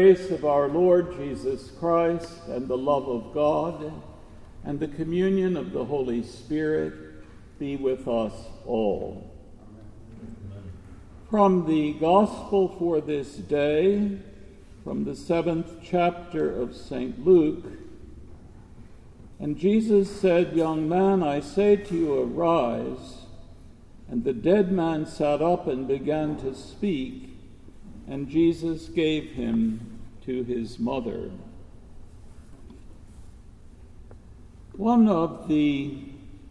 grace of our Lord Jesus Christ and the love of God and the communion of the Holy Spirit be with us all. Amen. From the Gospel for this day, from the 7th chapter of St. Luke, and Jesus said, "Young man, I say to you, arise." And the dead man sat up and began to speak, and Jesus gave him to his mother. One of the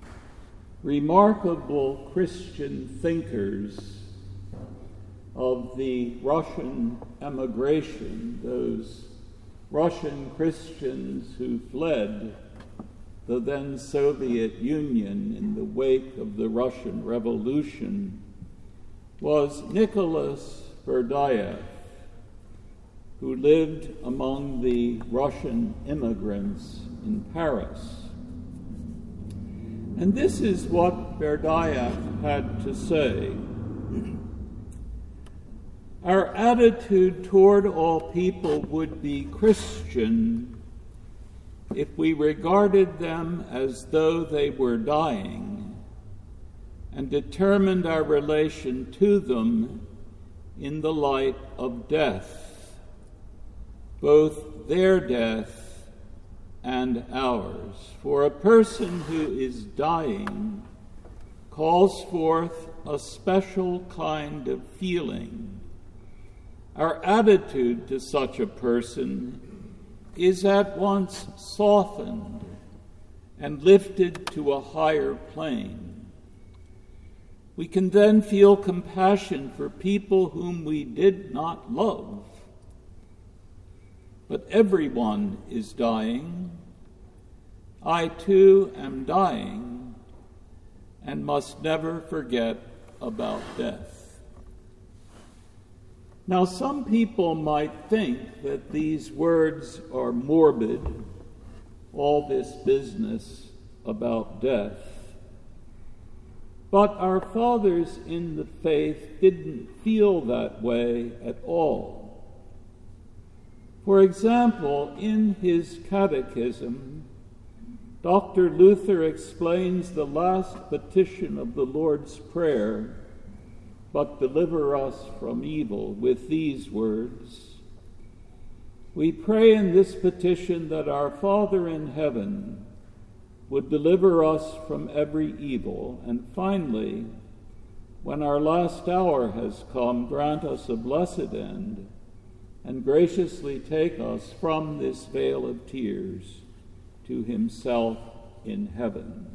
remarkable Christian thinkers of the Russian emigration, those Russian Christians who fled the then Soviet Union in the wake of the Russian Revolution, was Nicholas Berdyaev, who lived among the Russian immigrants in Paris. And this is what Berdyaev had to say. Our attitude toward all people would be Christian if we regarded them as though they were dying and determined our relation to them in the light of death, both their death and ours. For a person who is dying calls forth a special kind of feeling. Our attitude to such a person is at once softened and lifted to a higher plane. We can then feel compassion for people whom we did not love. But everyone is dying. I too am dying and must never forget about death. Now, some people might think that these words are morbid, all this business about death. But our fathers in the faith didn't feel that way at all. For example, in his catechism, Dr. Luther explains the last petition of the Lord's Prayer, "But deliver us from evil," with these words: "We pray in this petition that our Father in heaven would deliver us from every evil, and finally, when our last hour has come, grant us a blessed end, and graciously take us from this vale of tears to himself in heaven."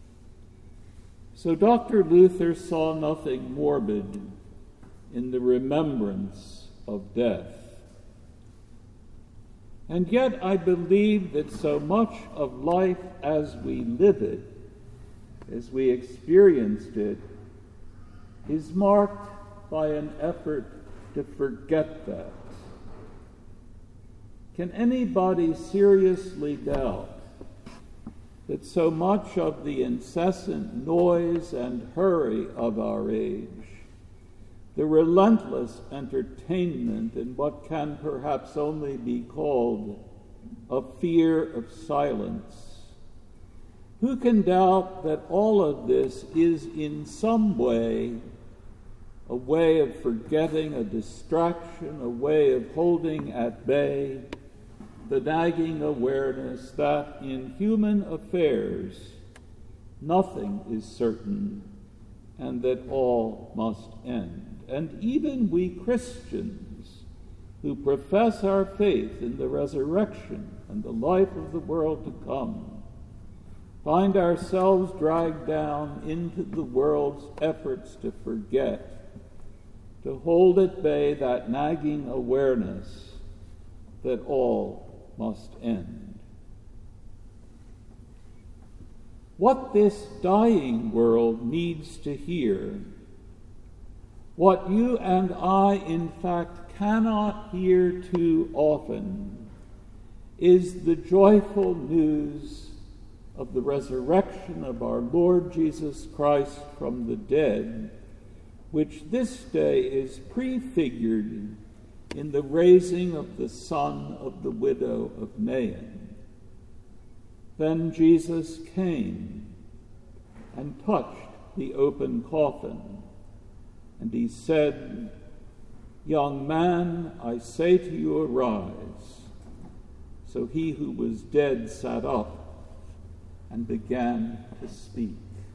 So Dr. Luther saw nothing morbid in the remembrance of death. And yet I believe that so much of life as we live it, as we experienced it, is marked by an effort to forget that. Can anybody seriously doubt that so much of the incessant noise and hurry of our age, the relentless entertainment in what can perhaps only be called a fear of silence, who can doubt that all of this is in some way a way of forgetting, a distraction, a way of holding at bay the nagging awareness that in human affairs nothing is certain and that all must end. And even we Christians who profess our faith in the resurrection and the life of the world to come find ourselves dragged down into the world's efforts to forget, to hold at bay that nagging awareness that all must end. What this dying world needs to hear, what you and I in fact cannot hear too often, is the joyful news of the resurrection of our Lord Jesus Christ from the dead, which this day is prefigured in the raising of the son of the widow of Nain. Then Jesus came and touched the open coffin, and he said, "Young man, I say to you, arise." So he who was dead sat up and began to speak.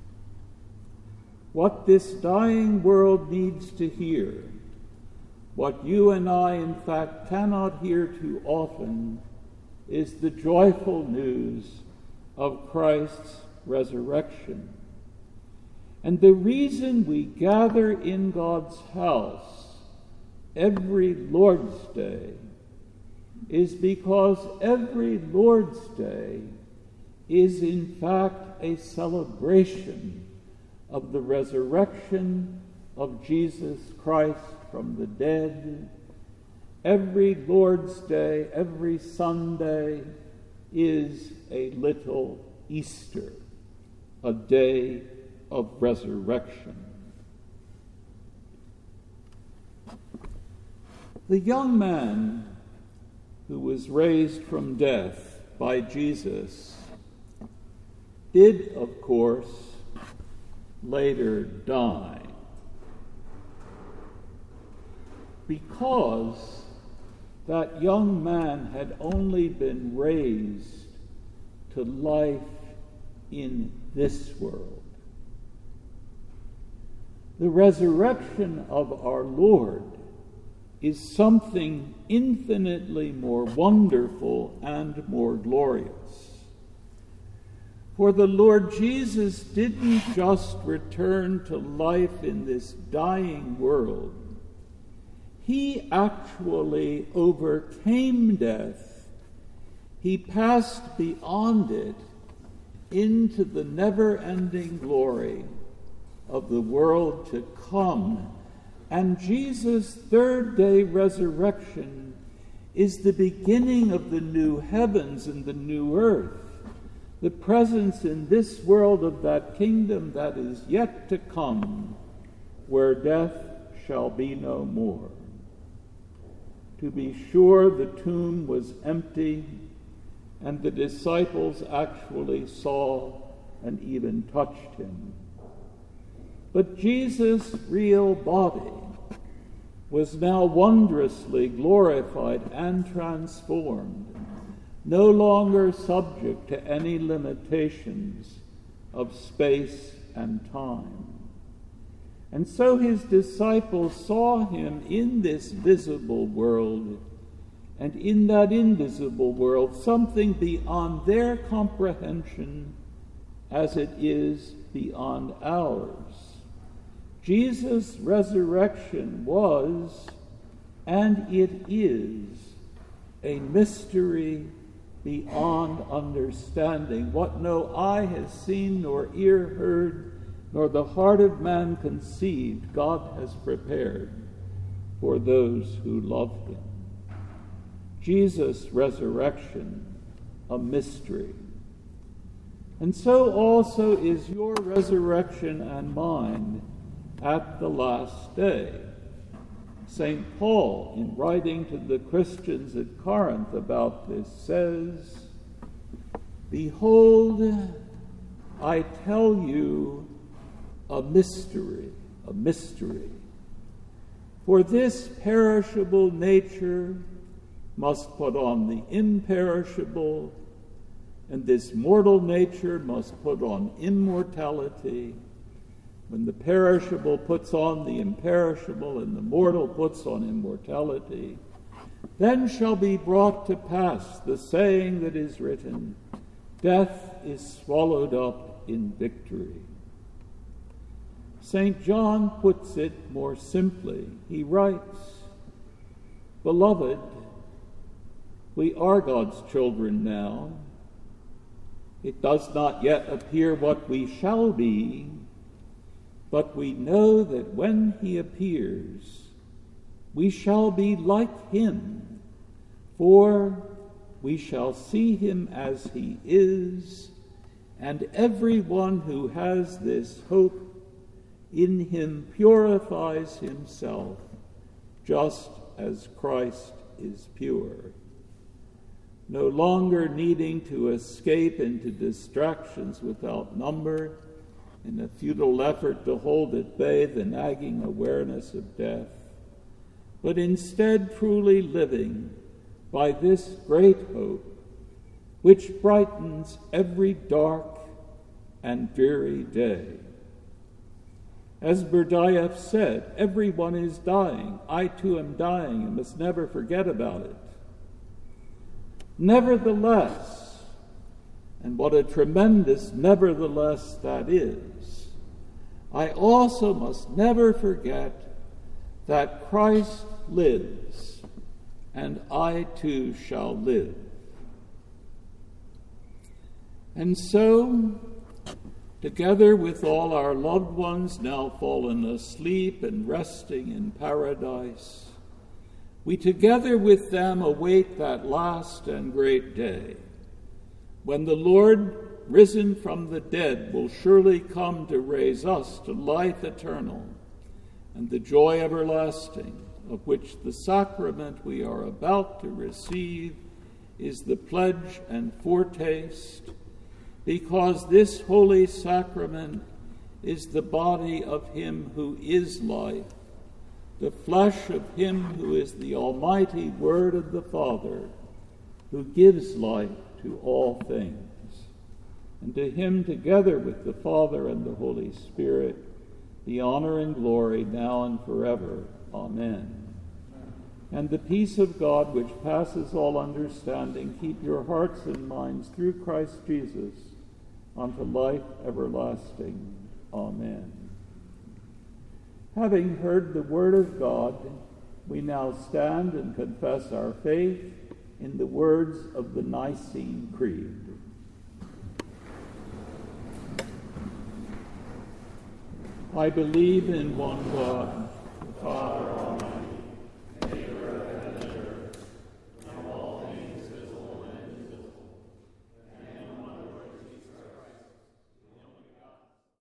What this dying world needs to hear, what you and I, in fact, cannot hear too often, is the joyful news of Christ's resurrection. And the reason we gather in God's house every Lord's Day is because every Lord's Day is in fact a celebration of the resurrection of Jesus Christ from the dead. Every Lord's Day, every Sunday is a little Easter, a day of resurrection. The young man who was raised from death by Jesus did, of course, later die, because that young man had only been raised to life in this world. The resurrection of our Lord is something infinitely more wonderful and more glorious. For the Lord Jesus didn't just return to life in this dying world. He actually overcame death. He passed beyond it into the never-ending glory of the world to come. And Jesus' third-day resurrection is the beginning of the new heavens and the new earth, the presence in this world of that kingdom that is yet to come, where death shall be no more. To be sure, the tomb was empty, and the disciples actually saw and even touched him. But Jesus' real body was now wondrously glorified and transformed, no longer subject to any limitations of space and time. And so his disciples saw him in this visible world, and in that invisible world, something beyond their comprehension as it is beyond ours. Jesus' resurrection was, and it is, a mystery beyond understanding. What no eye has seen, nor ear heard, nor the heart of man conceived, God has prepared for those who love him. Jesus' resurrection, a mystery. And so also is your resurrection and mine at the last day. St. Paul, in writing to the Christians at Corinth about this, says, "Behold, I tell you a mystery. For this perishable nature must put on the imperishable, and this mortal nature must put on immortality. When the perishable puts on the imperishable, and the mortal puts on immortality, then shall be brought to pass the saying that is written, death is swallowed up in victory." St. John puts it more simply. He writes, "Beloved, we are God's children now. It does not yet appear what we shall be, but we know that when he appears, we shall be like him, for we shall see him as he is, and everyone who has this hope in him purifies himself just as Christ is pure. No longer needing to escape into distractions without number in a futile effort to hold at bay the nagging awareness of death, but instead truly living by this great hope which brightens every dark and dreary day. As Berdyaev said, everyone is dying. I too am dying and must never forget about it. Nevertheless, and what a tremendous nevertheless that is, I also must never forget that Christ lives, and I too shall live. And so, together with all our loved ones now fallen asleep and resting in paradise, we together with them await that last and great day, when the Lord, risen from the dead, will surely come to raise us to life eternal and the joy everlasting, of which the sacrament we are about to receive is the pledge and foretaste, because this holy sacrament is the body of him who is life, the flesh of him who is the almighty Word of the Father, who gives life to all things. And to him, together with the Father and the Holy Spirit, the honor and glory now and forever. Amen. And the peace of God, which passes all understanding, keep your hearts and minds through Christ Jesus unto life everlasting. Amen. Having heard the word of God, we now stand and confess our faith in the words of the Nicene Creed. I believe in one God, the Father